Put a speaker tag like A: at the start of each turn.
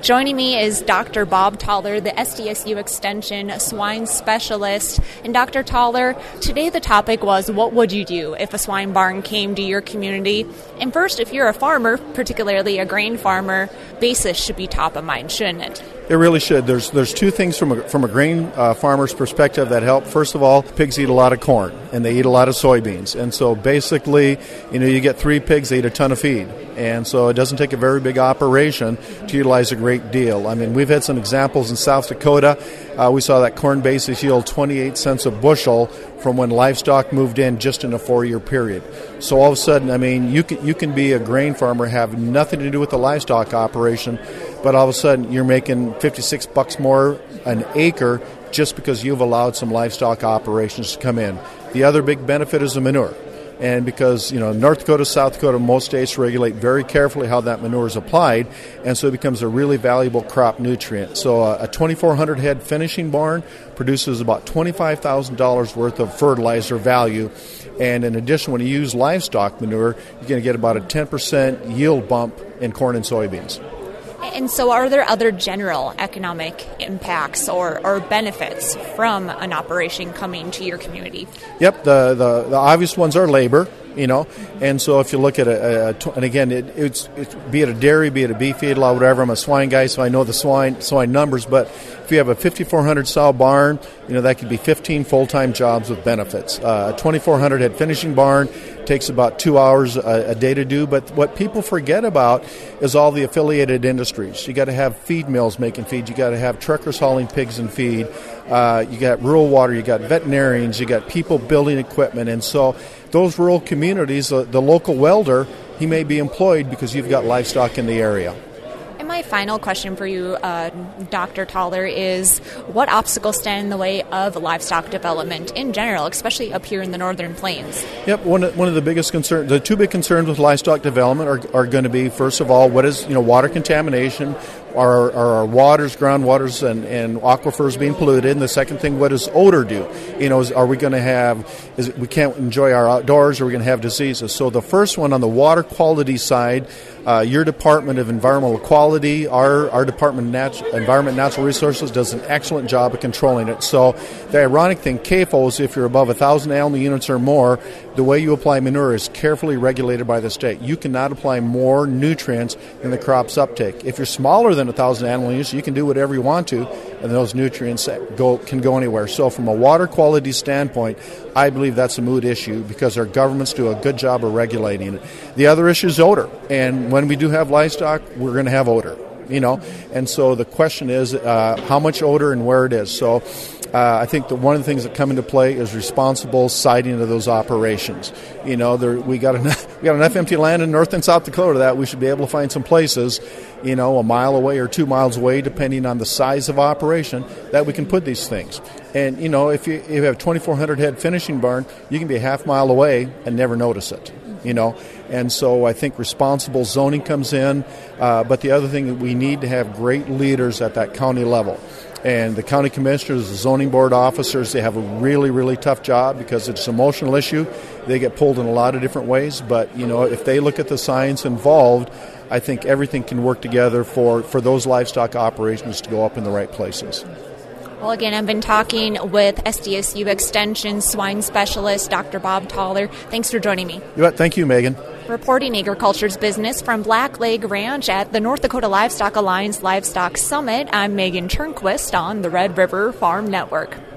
A: Joining me is Dr. Bob Toller, the SDSU Extension swine specialist. And Dr. Toller, today the topic was, what would you do if a swine barn came to your community? And first, if you're a farmer, particularly a grain farmer, basis should be top of mind, shouldn't it?
B: It really should. There's two things from a grain farmer's perspective that help. First of all, pigs eat a lot of corn and they eat a lot of soybeans, and so basically, you get 3 pigs, they eat a ton of feed, and so it doesn't take a very big operation to utilize a great deal. I mean, we've had some examples in South Dakota. We saw that corn basis yield 28 cents a bushel from when livestock moved in just in a 4-year period. So all of a sudden, I mean, you can be a grain farmer, have nothing to do with the livestock operation, but all of a sudden you're making $56 more an acre just because you've allowed some livestock operations to come in. The other big benefit is the manure. And because, North Dakota, South Dakota, most states regulate very carefully how that manure is applied, and so it becomes a really valuable crop nutrient. So a 2,400 head finishing barn produces about $25,000 worth of fertilizer value. And in addition, when you use livestock manure, you're going to get about a 10% yield bump in corn and soybeans.
A: And so are there other general economic impacts or benefits from an operation coming to your community?
B: Yep, the obvious ones are labor, and so if you look at and again, it's be it a dairy, be it a beef feedlot, whatever. I'm a swine guy, so I know the swine numbers, but if you have a 5,400 sow barn, that could be 15 full-time jobs with benefits. A 2,400 head finishing barn takes about 2 hours a day to do, but what people forget about is all the affiliated industries. You got to have feed mills making feed, you got to have truckers hauling pigs and feed, you got rural water, you got veterinarians, you got people building equipment, and so those rural communities, the local welder, he may be employed because you've got livestock in the area.
A: And my final question for you, Dr. Toller, is what obstacles stand in the way of livestock development in general, especially up here in the Northern Plains?
B: Yep, one of the biggest concerns, the two big concerns with livestock development are going to be, first of all, what is water contamination? Are our waters, groundwaters, and aquifers being polluted? And the second thing, what does odor do? Are we going to have? We can't enjoy our outdoors? Or are we going to have diseases? So the first one on the water quality side, your Department of Environmental Quality, our Department of Environment and Natural Resources does an excellent job of controlling it. So the ironic thing, CAFO, is if you're above 1,000 animal units or more, the way you apply manure is carefully regulated by the state. You cannot apply more nutrients than the crop's uptake. If you're smaller than 1,000 animal units, you can do whatever you want to, and those nutrients can go anywhere. So from a water quality standpoint, I believe that's a moot issue because our governments do a good job of regulating it. The other issue is odor, and when we do have livestock, we're going to have odor, and so the question is how much odor and where it is. So I think that one of the things that come into play is responsible siting of those operations. We got enough empty land in North and South Dakota that we should be able to find some places, a mile away or 2 miles away, depending on the size of operation, that we can put these things. And if you have a 2,400 head finishing barn, you can be a half mile away and never notice it. And so I think responsible zoning comes in, but the other thing that we need to have great leaders at that county level. And the county commissioners, the zoning board officers, they have a really, really tough job because it's an emotional issue. They get pulled in a lot of different ways, but if they look at the science involved, I think everything can work together for those livestock operations to go up in the right places.
A: Well, again, I've been talking with SDSU Extension swine specialist Dr. Bob Toller. Thanks for joining me.
B: You bet. Thank you, Megan.
A: Reporting Agriculture's Business from Black Leg Ranch at the North Dakota Livestock Alliance Livestock Summit, I'm Megan Turnquist on the Red River Farm Network.